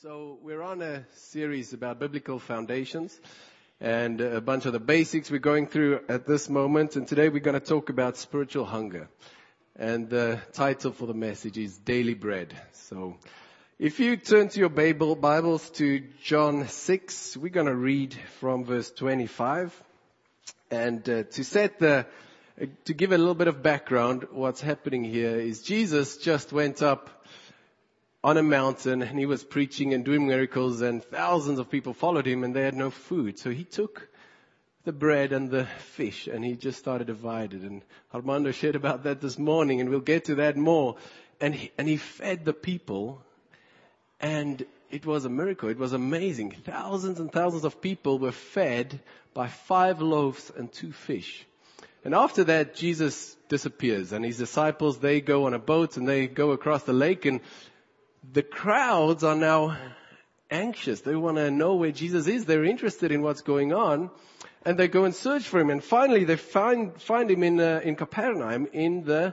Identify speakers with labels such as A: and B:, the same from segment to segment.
A: So we're on a series about biblical foundations and a bunch of the basics we're going through at this moment. And today we're going to talk about spiritual hunger. And the title for the message is Daily Bread. So if you turn to your Bibles to John 6, we're going to read from verse 25. And to give a little bit of background, what's happening here is Jesus just went up on a mountain and he was preaching and doing miracles and thousands of people followed him and they had no food. So he took the bread and the fish and he just started dividing. And Armando shared about that this morning and we'll get to that more. And he fed the people and it was a miracle. It was amazing. Thousands and thousands of people were fed by 5 loaves and 2 fish. And after that, Jesus disappears and his disciples, they go on a boat and they go across the lake and the crowds are now anxious. They want to know where Jesus is. They're interested in what's going on. And they go and search for him. And finally they find him in Capernaum in the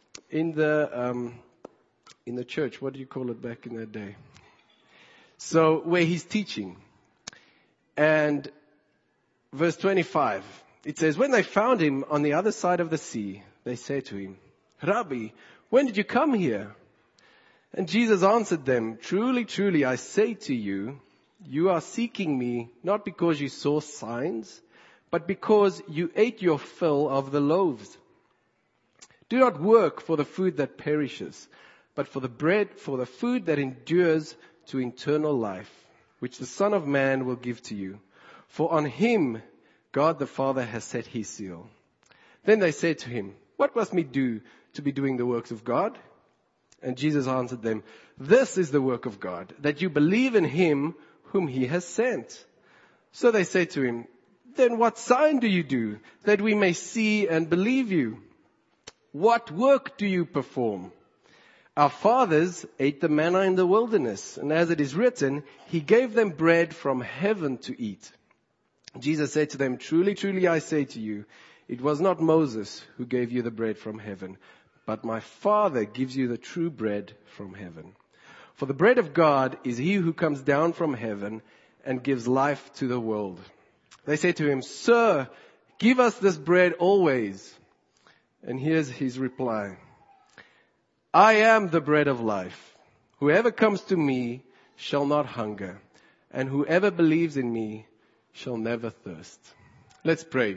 A: church. What do you call it back in that day? So where he's teaching. And verse 25, it says, when they found him on the other side of the sea, they said to him, Rabbi, when did you come here? And Jesus answered them, truly, truly, I say to you, you are seeking me not because you saw signs, but because you ate your fill of the loaves. Do not work for the food that perishes, but for the food that endures to eternal life, which the Son of Man will give to you. For on him God the Father has set his seal. Then they said to him, what must we do to be doing the works of God? And Jesus answered them, this is the work of God, that you believe in him whom he has sent. So they said to him, then what sign do you do that we may see and believe you? What work do you perform? Our fathers ate the manna in the wilderness, and as it is written, he gave them bread from heaven to eat. Jesus said to them, truly, truly, I say to you, it was not Moses who gave you the bread from heaven, but my Father gives you the true bread from heaven. For the bread of God is he who comes down from heaven and gives life to the world. They say to him, Sir, give us this bread always. And here's his reply. I am the bread of life. Whoever comes to me shall not hunger, and whoever believes in me shall never thirst. Let's pray.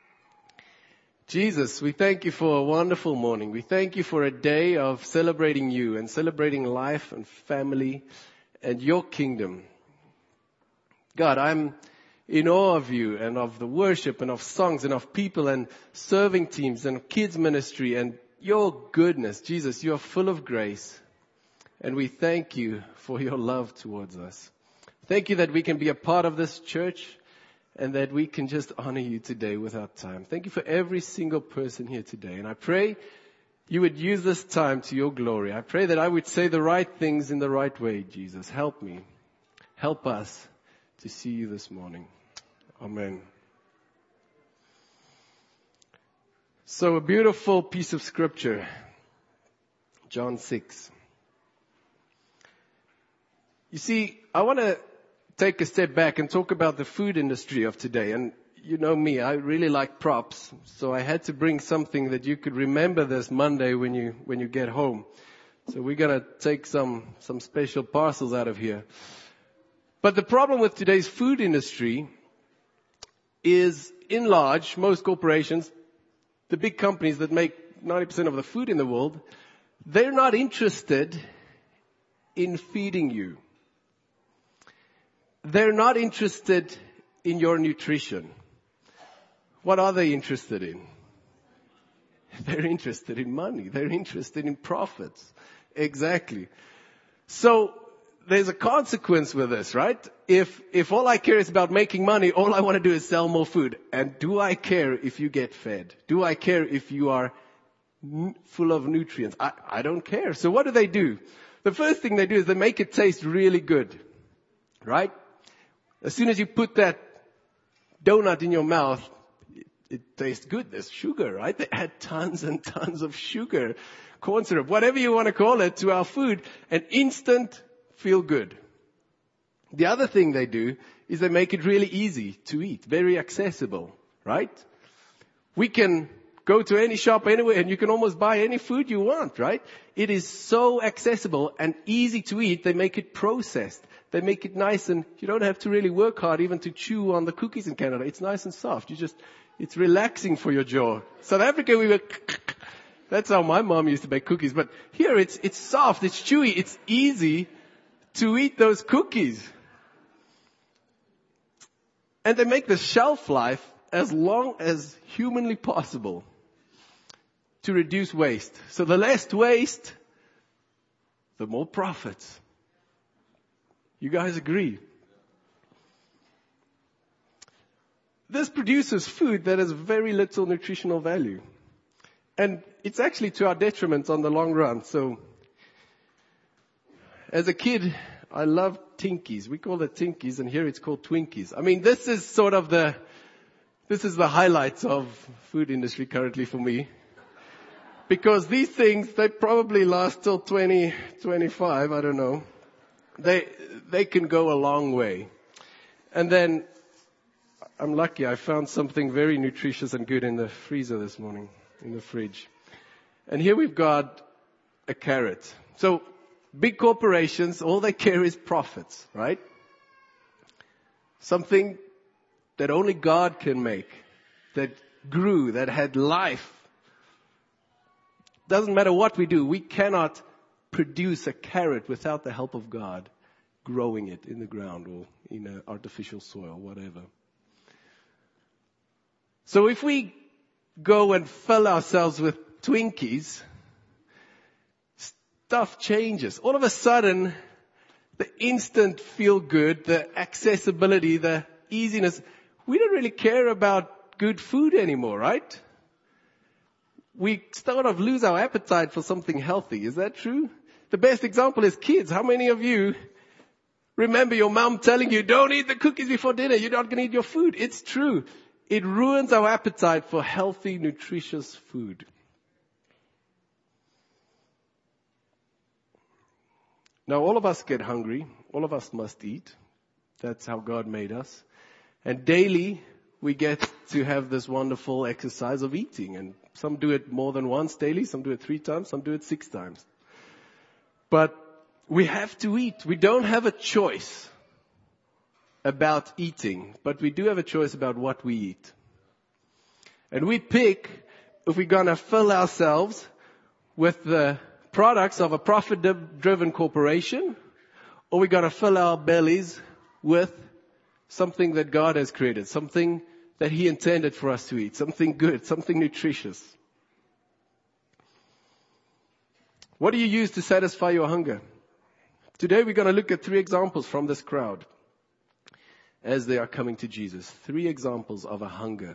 A: Jesus, we thank you for a wonderful morning. We thank you for a day of celebrating you and celebrating life and family and your kingdom. God, I'm in awe of you and of the worship and of songs and of people and serving teams and kids ministry and your goodness. Jesus, you are full of grace and we thank you for your love towards us. Thank you that we can be a part of this church and that we can just honor you today with our time. Thank you for every single person here today. And I pray you would use this time to your glory. I pray that I would say the right things in the right way, Jesus. Help me. Help us to see you this morning. Amen. So a beautiful piece of scripture. John 6. You see, I want to take a step back and talk about the food industry of today. And you know me, I really like props. So I had to bring something that you could remember this Monday when you get home. So we're going to take some special parcels out of here. But the problem with today's food industry is, in large, most corporations, the big companies that make 90% of the food in the world, they're not interested in feeding you. They're not interested in your nutrition. What are they interested in? They're interested in money. They're interested in profits. Exactly. So there's a consequence with this, right? If all I care is about making money, all I want to do is sell more food. And do I care if you get fed? Do I care if you are full of nutrients? I don't care. So what do? The first thing they do is they make it taste really good, right? As soon as you put that donut in your mouth, it tastes good. There's sugar, right? They add tons and tons of sugar, corn syrup, whatever you want to call it, to our food. An instant feel good. The other thing they do is they make it really easy to eat, very accessible, right? We can go to any shop anywhere and you can almost buy any food you want, right? It is so accessible and easy to eat. They make it processed. They make it nice, and you don't have to really work hard even to chew on the cookies in Canada. It's nice and soft. It's relaxing for your jaw. South Africa, we were, that's how my mom used to bake cookies. But here it's soft, it's chewy, it's easy to eat those cookies. And they make the shelf life as long as humanly possible to reduce waste. So the less waste, the more profits. You guys agree? This produces food that has very little nutritional value. And it's actually to our detriment on the long run. So, as a kid, I loved Tinkies. We call it Tinkies, and here it's called Twinkies. I mean, this is the highlights of food industry currently for me. Because these things, they probably last till 2025, I don't know. They can go a long way. And then, I'm lucky, I found something very nutritious and good in the freezer this morning, in the fridge. And here we've got a carrot. So, big corporations, all they care is profits, right? Something that only God can make, that grew, that had life. Doesn't matter what we do, we cannot produce a carrot without the help of God growing it in the ground or in an artificial soil, whatever. So if we go and fill ourselves with Twinkies, stuff changes. All of a sudden, the instant feel good, the accessibility, the easiness, we don't really care about good food anymore, right? We sort of lose our appetite for something healthy. Is that true? The best example is kids. How many of you remember your mom telling you, don't eat the cookies before dinner, you're not going to eat your food? It's true. It ruins our appetite for healthy, nutritious food. Now, all of us get hungry. All of us must eat. That's how God made us. And daily, we get to have this wonderful exercise of eating. And some do it more than once daily. Some do it 3 times. Some do it 6 times. But we have to eat. We don't have a choice about eating, but we do have a choice about what we eat. And we pick if we're going to fill ourselves with the products of a profit-driven corporation, or we're going to fill our bellies with something that God has created, something that He intended for us to eat, something good, something nutritious. What do you use to satisfy your hunger? Today we're going to look at 3 examples from this crowd as they are coming to Jesus. 3 examples of a hunger.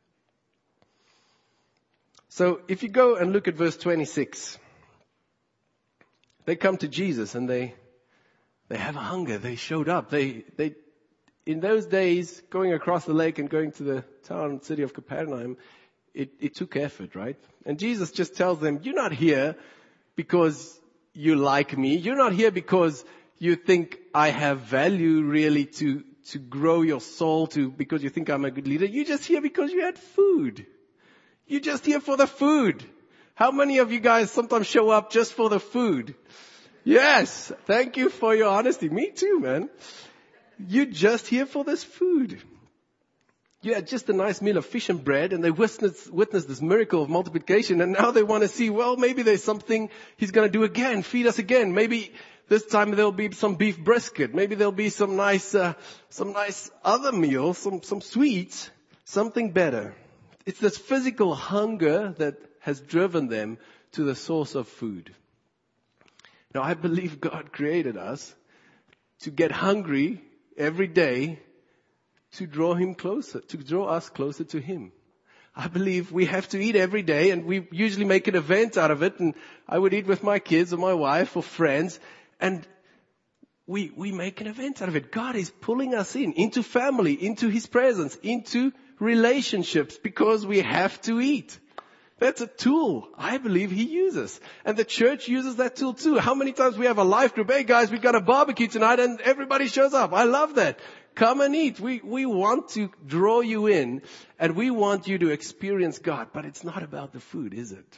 A: So if you go and look at verse 26, they come to Jesus and they have a hunger. They showed up. They in those days, going across the lake and going to the town, city of Capernaum, it took effort, right? And Jesus just tells them, you're not here because you like me. You're not here because you think I have value really to grow your soul, because you think I'm a good leader. You're just here because you had food. You're just here for the food. How many of you guys sometimes show up just for the food? Yes. Thank you for your honesty. Me too, man. You're just here for this food. You had just a nice meal of fish and bread, and they witnessed this miracle of multiplication, and now they want to see, well, maybe there's something He's going to do again, feed us again. Maybe this time there'll be some beef brisket. Maybe there'll be some nice other meal, some sweets, something better. It's this physical hunger that has driven them to the source of food. Now, I believe God created us to get hungry every day to draw us closer to Him. I believe we have to eat every day, and we usually make an event out of it, and I would eat with my kids or my wife or friends, and we make an event out of it. God is pulling us into family, into His presence, into relationships, because we have to eat. That's a tool I believe he uses. And the church uses that tool too. How many times we have a life group, hey guys, we've got a barbecue tonight and everybody shows up. I love that. Come and eat. We want to draw you in and we want you to experience God. But it's not about the food, is it?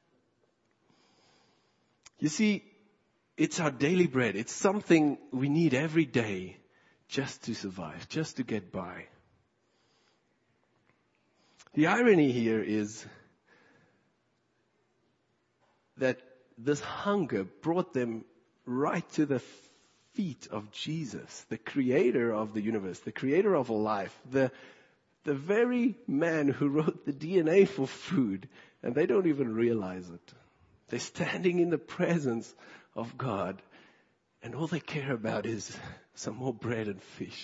A: You see, it's our daily bread. It's something we need every day just to survive, just to get by. The irony here is that this hunger brought them right to the feet of Jesus, the creator of the universe, the creator of life, the very man who wrote the DNA for food, and they don't even realize it. They're standing in the presence of God, and all they care about is some more bread and fish.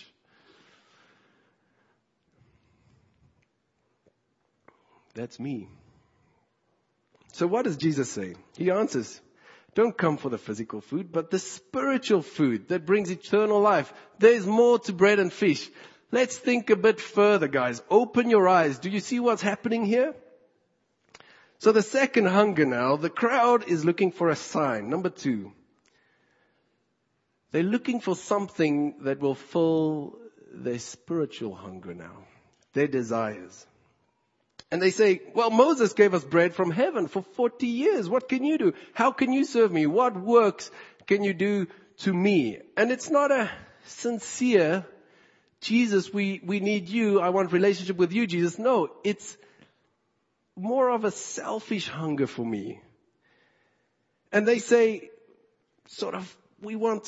A: That's me. So what does Jesus say? He answers, don't come for the physical food, but the spiritual food that brings eternal life. There's more to bread and fish. Let's think a bit further, guys. Open your eyes. Do you see what's happening here? So the second hunger now, the crowd is looking for a sign. Number 2. They're looking for something that will fill their spiritual hunger now, their desires. And they say, well, Moses gave us bread from heaven for 40 years. What can you do? How can you serve me? What works can you do to me? And it's not a sincere, Jesus, we need you. I want relationship with you, Jesus. No, it's more of a selfish hunger for me. And they say, sort of, we want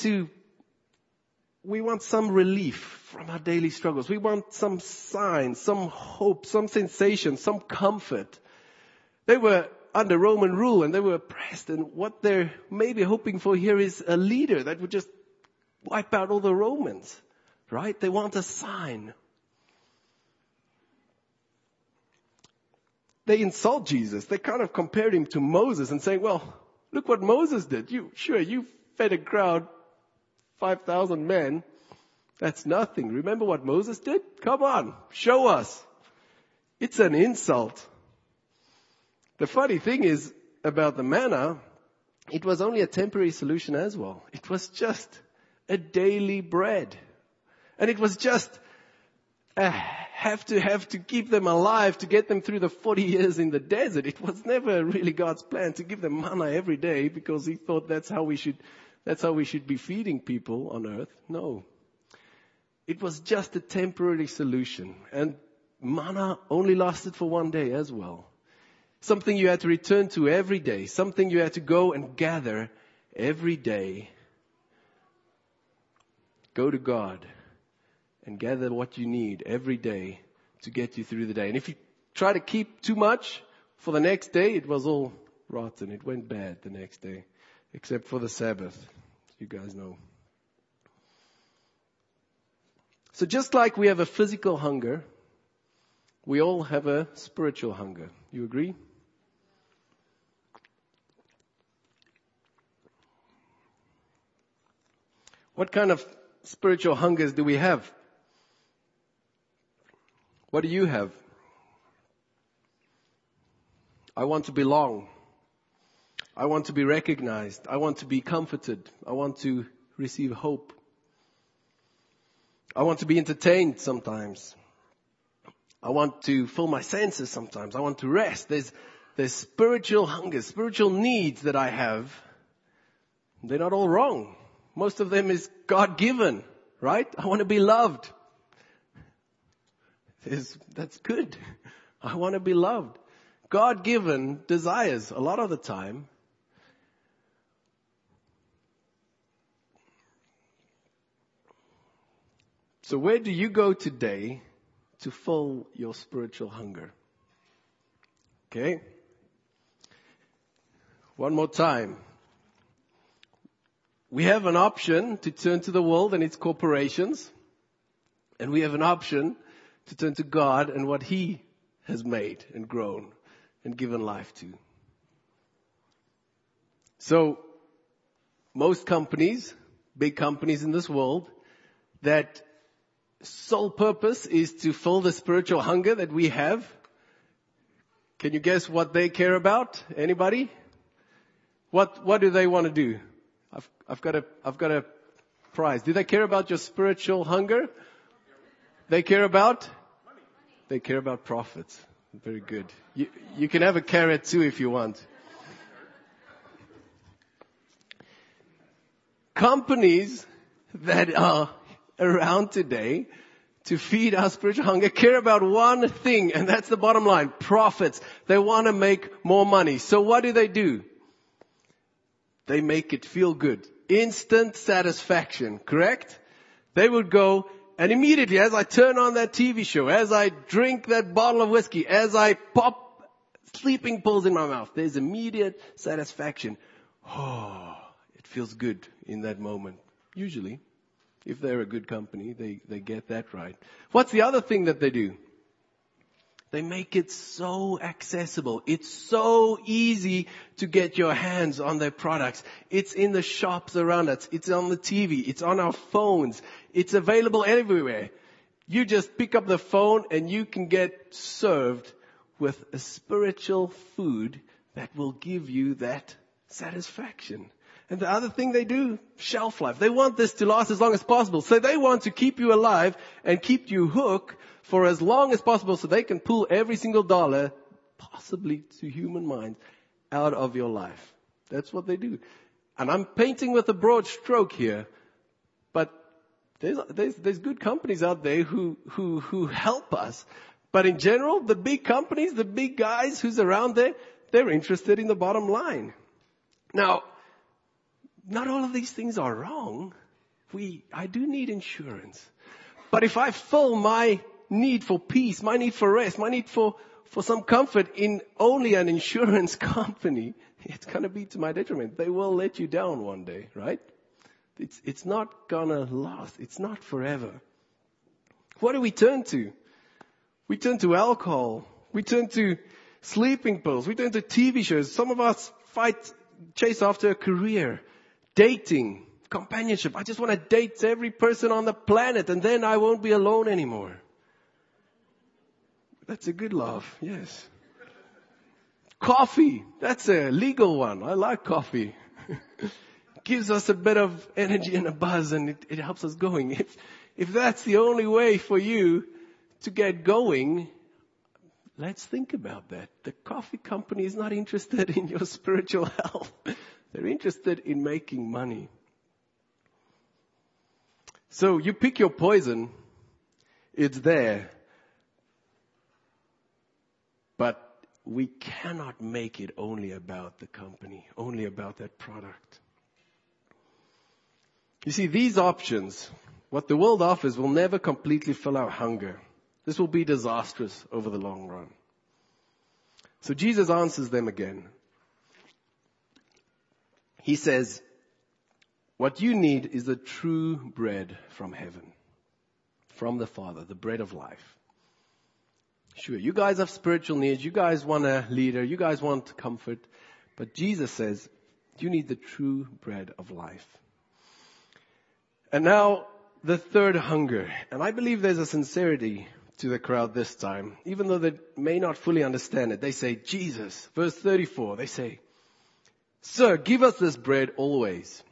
A: some relief from our daily struggles. We want some sign, some hope, some sensation, some comfort. They were under Roman rule and they were oppressed. And what they're maybe hoping for here is a leader that would just wipe out all the Romans, right? They want a sign. They insult Jesus. They kind of compared him to Moses and say, well, look what Moses did. You fed a crowd, 5,000 men. That's nothing. Remember what Moses did? Come on, show us. It's an insult. The funny thing is about the manna, it was only a temporary solution as well. It was just a daily bread. And it was just have to keep them alive to get them through the 40 years in the desert. It was never really God's plan to give them manna every day because he thought that's how we should be feeding people on earth. No. It was just a temporary solution. And manna only lasted for one day as well. Something you had to return to every day. Something you had to go and gather every day. Go to God and gather what you need every day to get you through the day. And if you try to keep too much for the next day, it was all rotten. It went bad the next day. Except for the Sabbath. You guys know. So just like we have a physical hunger, we all have a spiritual hunger. You agree? What kind of spiritual hungers do we have? What do you have? I want to belong. I want to be recognized. I want to be comforted. I want to receive hope. I want to be entertained sometimes. I want to fill my senses sometimes. I want to rest. There's spiritual hunger, spiritual needs that I have. They're not all wrong. Most of them is God-given, right? I want to be loved. That's good. I want to be loved. God-given desires a lot of the time. So where do you go today to fill your spiritual hunger? Okay. One more time. We have an option to turn to the world and its corporations. And we have an option to turn to God and what He has made and grown and given life to. So, most companies, big companies in this world, that sole purpose is to fill the spiritual hunger that we have, Can you guess what they care about? Anybody? What do they want to do? I've got a prize. Do they care about your spiritual hunger? They care about? They care about profits. Very good. You can have a carrot too if you want. Companies that are around today to feed our spiritual hunger care about one thing, and that's the bottom line, profits. They want to make more money. So what do? They make it feel good. Instant satisfaction, correct? They would go, and immediately as I turn on that TV show, as I drink that bottle of whiskey, as I pop sleeping pills in my mouth, there's immediate satisfaction. Oh, it feels good in that moment. Usually, if they're a good company, they get that right. What's the other thing that they do? They make it so accessible. It's so easy to get your hands on their products. It's in the shops around us. It's on the TV. It's on our phones. It's available everywhere. You just pick up the phone and you can get served with a spiritual food that will give you that satisfaction. And the other thing they do, shelf life. They want this to last as long as possible. So they want to keep you alive and keep you hooked for as long as possible so they can pull every single dollar, possibly to human minds, out of your life. That's what they do. And I'm painting with a broad stroke here, but there's good companies out there who help us. But in general, the big companies, the big guys who's around there, they're interested in the bottom line. Now, not all of these things are wrong. I do need insurance. But if I fill my need for peace, my need for rest, my need for some comfort in only an insurance company, it's going to be to my detriment. They will let you down one day, right? It's not going to last. It's not forever. What do we turn to? We turn to alcohol. We turn to sleeping pills. We turn to TV shows. Some of us chase after a career, dating, companionship. I just want to date every person on the planet and then I won't be alone anymore. That's a good laugh, yes. Coffee, that's a legal one. I like coffee. Gives us a bit of energy and a buzz and it helps us going. If that's the only way for you to get going, let's think about that. The coffee company is not interested in your spiritual health. They're interested in making money. So you pick your poison. It's there. But we cannot make it only about the company, only about that product. You see, these options, what the world offers, will never completely fill our hunger. This will be disastrous over the long run. So Jesus answers them again. He says, what you need is the true bread from heaven, from the Father, the bread of life. Sure, you guys have spiritual needs. You guys want a leader. You guys want comfort. But Jesus says, you need the true bread of life. And now, the third hunger. And I believe there's a sincerity to the crowd this time. Even though they may not fully understand it. They say, Jesus, verse 34, they say, Sir, give us this bread always.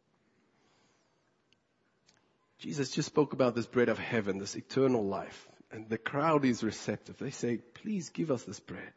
A: Jesus just spoke about this bread of heaven, this eternal life. And the crowd is receptive. They say, please give us this bread.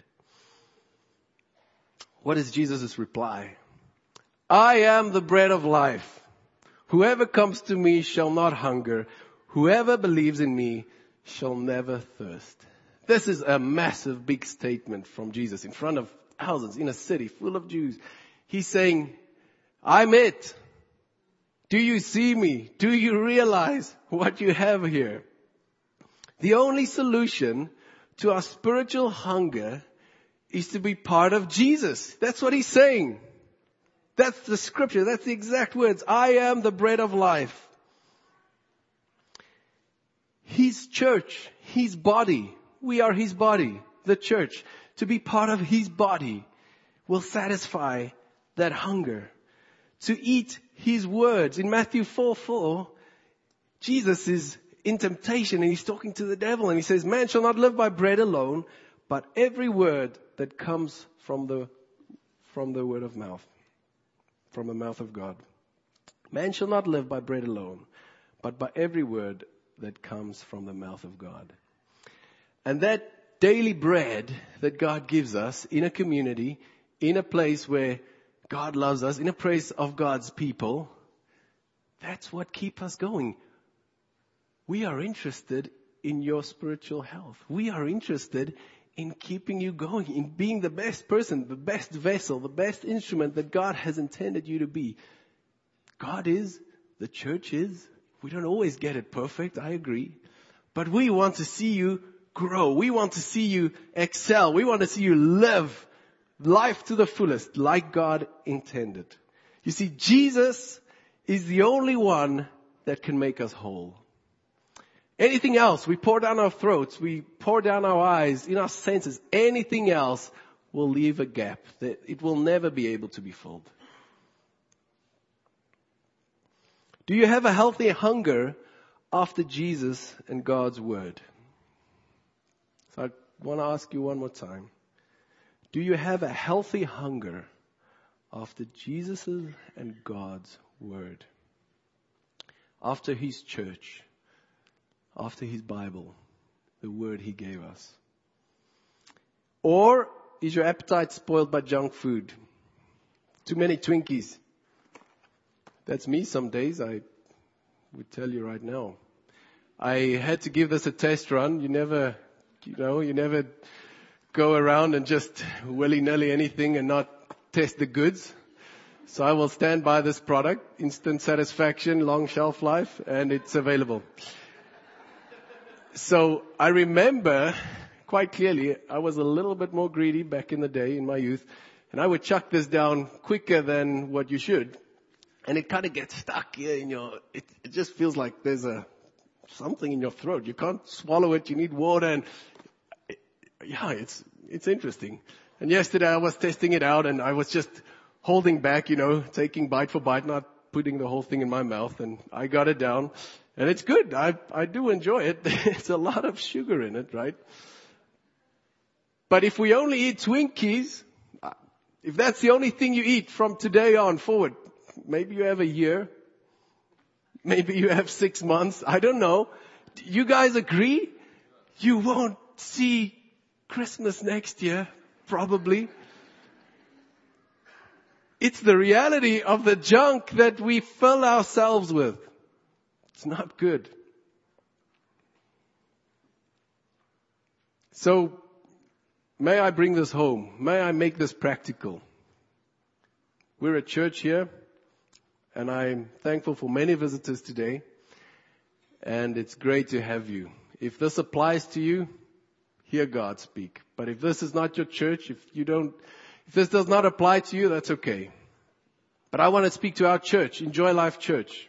A: What is Jesus' reply? I am the bread of life. Whoever comes to me shall not hunger. Whoever believes in me shall never thirst. This is a massive, big statement from Jesus in front of thousands in a city full of Jews. He's saying, I'm it. Do you see me? Do you realize what you have here? The only solution to our spiritual hunger is to be part of Jesus. That's what he's saying. That's the scripture. That's the exact words. I am the bread of life. His church, his body. We are his body, the church. To be part of his body will satisfy that hunger. To eat his words. In Matthew 4:4, Jesus is in temptation and he's talking to the devil and he says, man shall not live by bread alone, but every word that comes from the word of mouth, from the mouth of God. Man shall not live by bread alone, but by every word that comes from the mouth of God. And that daily bread that God gives us in a community, in a place where God loves us, in a place of God's people, that's what keeps us going. We are interested in your spiritual health. We are interested in keeping you going, in being the best person, the best vessel, the best instrument that God has intended you to be. God is, the church is. We don't always get it perfect, I agree. But we want to see you grow. We want to see you excel. We want to see you live life to the fullest, like God intended. You see, Jesus is the only one that can make us whole. Anything else, we pour down our throats, we pour down our eyes, in our senses, anything else will leave a gap that it will never be able to be filled. Do you have a healthy hunger after Jesus and God's word? So I want to ask you one more time. Do you have a healthy hunger after Jesus and God's word? After his church? After his Bible? The word he gave us? Or is your appetite spoiled by junk food? Too many Twinkies? That's me some days, I would tell you right now. I had to give this a test run. You never go around and just willy-nilly anything and not test the goods. So I will stand by this product, instant satisfaction, long shelf life, and it's available. So I remember quite clearly, I was a little bit more greedy back in the day in my youth, and I would chuck this down quicker than what you should. And it kind of gets stuck here in it just feels like there's something in your throat. You can't swallow it. You need water. And it's interesting. And yesterday I was testing it out and I was just holding back, taking bite for bite, not putting the whole thing in my mouth. And I got it down and it's good. I do enjoy it. It's a lot of sugar in it, right? But if we only eat Twinkies, if that's the only thing you eat from today on forward, maybe you have a year. Maybe you have 6 months. I don't know. You guys agree? You won't see Christmas next year, probably. It's the reality of the junk that we fill ourselves with. It's not good. So, may I bring this home? May I make this practical? We're a church here. And I'm thankful for many visitors today. And it's great to have you. If this applies to you, hear God speak. But if this is not your church, if this does not apply to you, that's okay. But I want to speak to our church, Enjoy Life Church.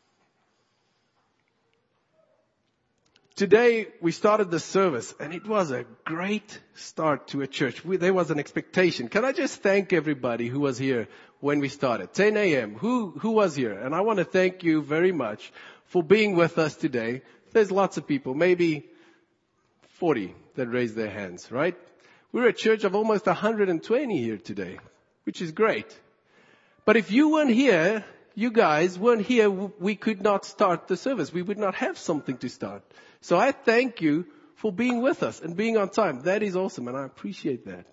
A: Today we started the service and it was a great start to a church. There was an expectation. Can I just thank everybody who was here when we started? 10 a.m. Who was here? And I want to thank you very much for being with us today. There's lots of people, maybe 40 that raised their hands, right? We're a church of almost 120 here today, which is great. But if you weren't here, you guys weren't here, we could not start the service. We would not have something to start. So I thank you for being with us and being on time. That is awesome, and I appreciate that.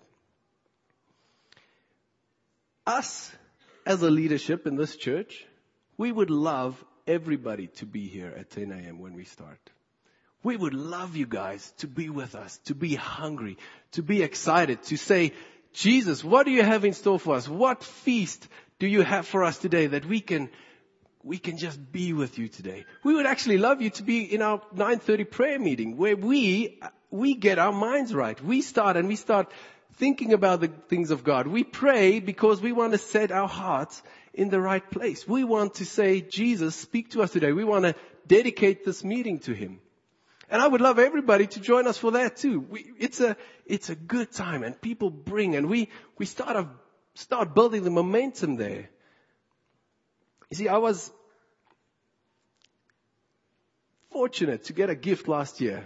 A: Us, as a leadership in this church, we would love everybody to be here at 10 a.m. when we start. We would love you guys to be with us, to be hungry, to be excited, to say, Jesus, what do you have in store for us? What feast do you have for us today that we can just be with you today? We would actually love you to be in our 9:30 prayer meeting where we get our minds right. We start thinking about the things of God. We pray because we want to set our hearts in the right place. We want to say, Jesus, speak to us today. We want to dedicate this meeting to him. And I would love everybody to join us for that too. It's a good time and people bring and we start building the momentum there. You see, I was fortunate to get a gift last year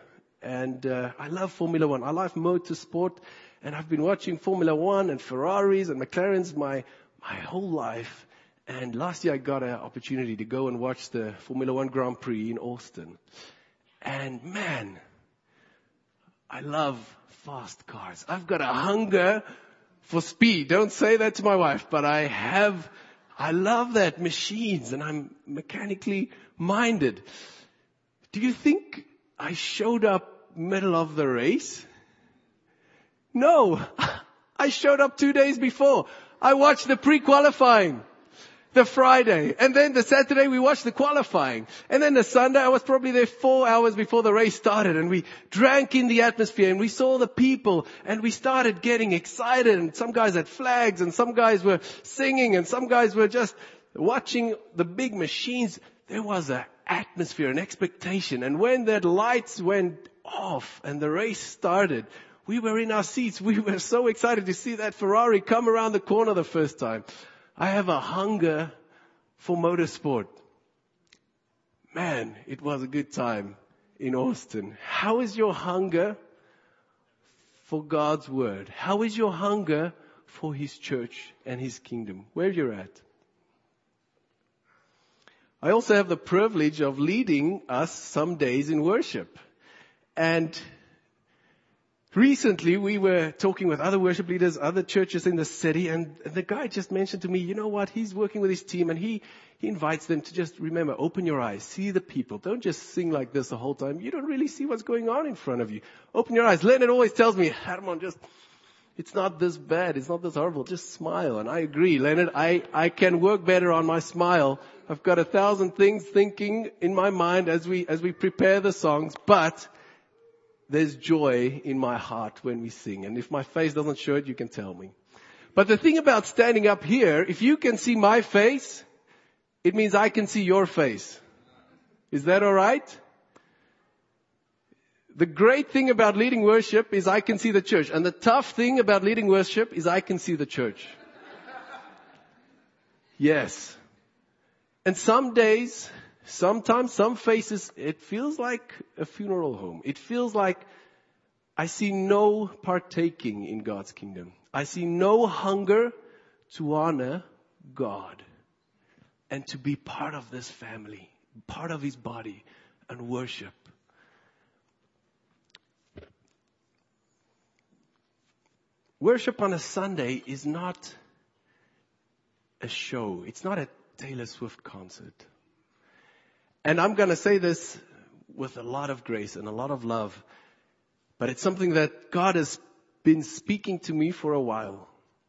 A: And I love Formula One. I love motorsport. And I've been watching Formula One and Ferraris and McLarens my whole life. And last year I got an opportunity to go and watch the Formula One Grand Prix in Austin. And man, I love fast cars. I've got a hunger for speed. Don't say that to my wife, but I love that, machines, and I'm mechanically minded. Do you think I showed up middle of the race? No, I showed up 2 days before. I watched the pre-qualifying, the Friday, and then the Saturday we watched the qualifying. And then the Sunday I was probably there 4 hours before the race started, and we drank in the atmosphere and we saw the people and we started getting excited, and some guys had flags and some guys were singing and some guys were just watching the big machines. There was an atmosphere, an expectation. And when that lights went off and the race started, we were in our seats. We were so excited to see that Ferrari come around the corner the first time. I have a hunger for motorsport. Man, it was a good time in Austin. How is your hunger for God's word? How is your hunger for His church and His kingdom? Where you're at? I also have the privilege of leading us some days in worship. And recently we were talking with other worship leaders, other churches in the city, and the guy just mentioned to me, you know what, he's working with his team and he invites them to just remember, open your eyes, see the people. Don't just sing like this the whole time. You don't really see what's going on in front of you. Open your eyes. Leonard always tells me, Herman, it's not this bad, it's not this horrible, just smile. And I agree, Leonard, I can work better on my smile. I've got 1,000 things thinking in my mind as we prepare the songs, but there's joy in my heart when we sing. And if my face doesn't show it, you can tell me. But the thing about standing up here, if you can see my face, it means I can see your face. Is that all right? The great thing about leading worship is I can see the church. And the tough thing about leading worship is I can see the church. Yes. And some days, sometimes, some faces, it feels like a funeral home. It feels like I see no partaking in God's kingdom. I see no hunger to honor God and to be part of this family, part of His body and worship. Worship on a Sunday is not a show. It's not a Taylor Swift concert. And I'm going to say this with a lot of grace and a lot of love, but it's something that God has been speaking to me for a while.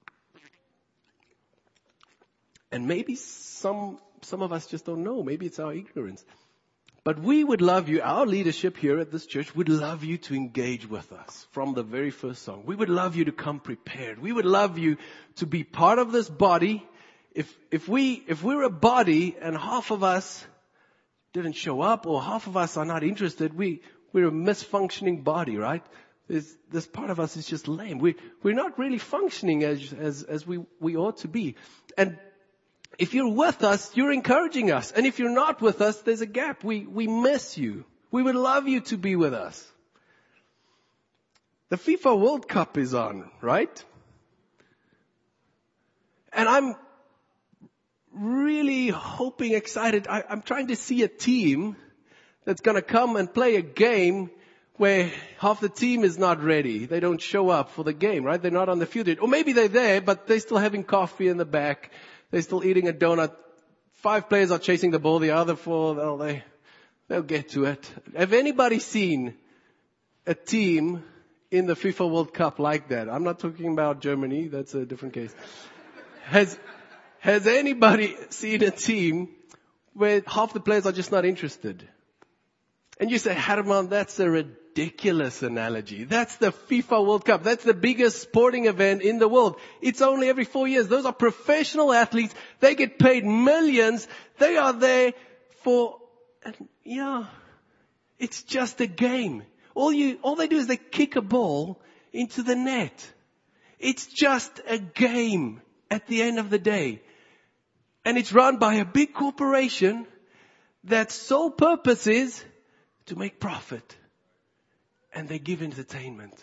A: And maybe some of us just don't know. Maybe it's our ignorance. But we would love you, our leadership here at this church would love you to engage with us from the very first song. We would love you to come prepared. We would love you to be part of this body. If we're a body and half of us didn't show up or half of us are not interested, we're a misfunctioning body, right? This part of us is just lame. We're not really functioning as we ought to be. And if you're with us, you're encouraging us. And if you're not with us, there's a gap. We miss you. We would love you to be with us. The FIFA World Cup is on, right? And I'm really hoping, excited. I'm trying to see a team that's going to come and play a game where half the team is not ready. They don't show up for the game, right? They're not on the field yet. Or maybe they're there, but they're still having coffee in the back. They're still eating a donut. 5 players are chasing the ball. The other 4, they'll get to it. Have anybody seen a team in the FIFA World Cup like that? I'm not talking about Germany. That's a different case. Has anybody seen a team where half the players are just not interested? And you say, Herman, that's a ridiculous analogy. That's the FIFA World Cup. That's the biggest sporting event in the world. It's only every 4 years. Those are professional athletes. They get paid millions. They are there it's just a game. All they do is they kick a ball into the net. It's just a game at the end of the day. And it's run by a big corporation that's sole purpose is to make profit. and they give entertainment.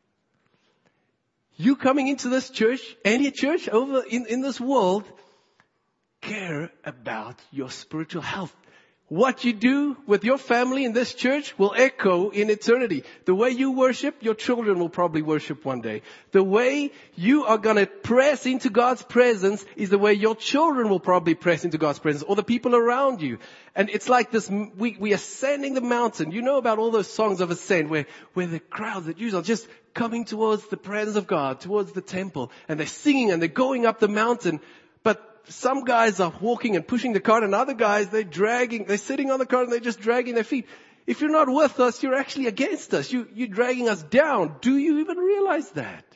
A: You coming into this church, any church over in this world, care about your spiritual health. What you do with your family in this church will echo in eternity. The way you worship, your children will probably worship one day. The way you are going to press into God's presence is the way your children will probably press into God's presence, or the people around you. And it's like this, we are ascending the mountain. You know about all those songs of ascent where the crowds that usually are just coming towards the presence of God, towards the temple, and they're singing and they're going up the mountain. But some guys are walking and pushing the cart, and other guys, they're sitting on the cart and they're just dragging their feet. If you're not with us, you're actually against us. You're dragging us down. Do you even realize that?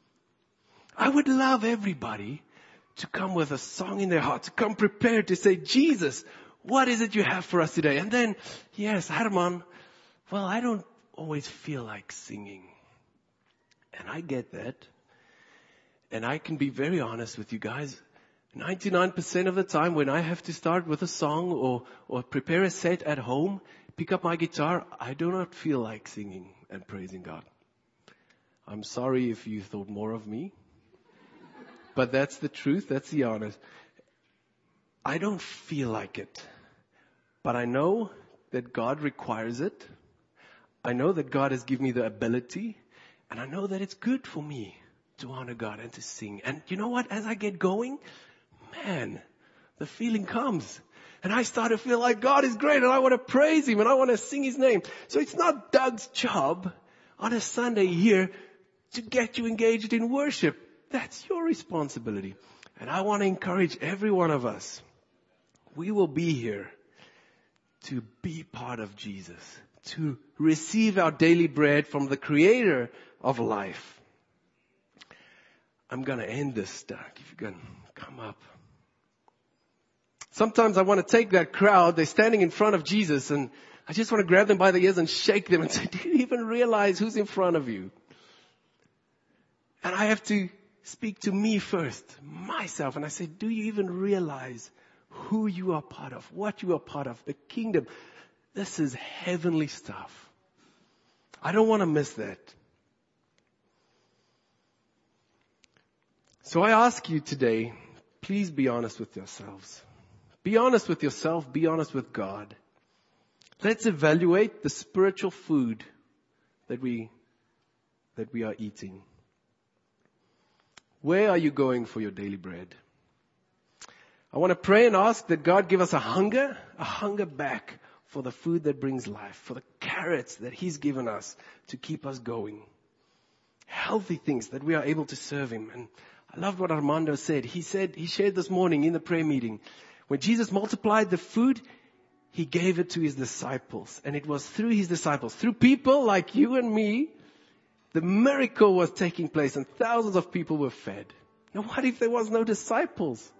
A: I would love everybody to come with a song in their heart, to come prepared to say, Jesus, what is it you have for us today? And then, yes, Herman, well, I don't always feel like singing. And I get that. And I can be very honest with you guys. 99% of the time when I have to start with a song or prepare a set at home, pick up my guitar, I do not feel like singing and praising God. I'm sorry if you thought more of me, but that's the truth, that's the honest. I don't feel like it, but I know that God requires it. I know that God has given me the ability, and I know that it's good for me to honor God and to sing. And you know what? As I get going, man, the feeling comes. And I start to feel like God is great and I want to praise Him and I want to sing His name. So it's not Doug's job on a Sunday here to get you engaged in worship. That's your responsibility. And I want to encourage every one of us. We will be here to be part of Jesus, to receive our daily bread from the Creator of life. I'm going to end this, Doug, if you can come up. Sometimes I want to take that crowd, they're standing in front of Jesus, and I just want to grab them by the ears and shake them and say, do you even realize who's in front of you? And I have to speak to me first, myself, and I say, do you even realize who you are part of, what you are part of, the kingdom? This is heavenly stuff. I don't want to miss that. So I ask you today, please be honest with yourselves. Be honest with yourself. Be honest with God. Let's evaluate the spiritual food that we are eating. Where are you going for your daily bread? I want to pray and ask that God give us a hunger back for the food that brings life, for the carrots that He's given us to keep us going. Healthy things that we are able to serve Him. And I loved what Armando said. He shared this morning in the prayer meeting. When Jesus multiplied the food, He gave it to His disciples. And it was through His disciples, through people like you and me, the miracle was taking place and thousands of people were fed. Now what if there was no disciples?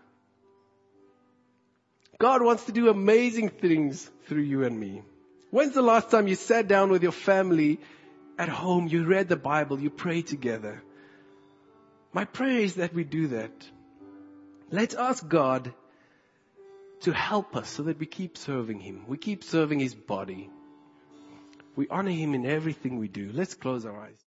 A: God wants to do amazing things through you and me. When's the last time you sat down with your family at home, you read the Bible, you prayed together? My prayer is that we do that. Let's ask God to help us so that we keep serving Him. We keep serving His body. We honor Him in everything we do. Let's close our eyes.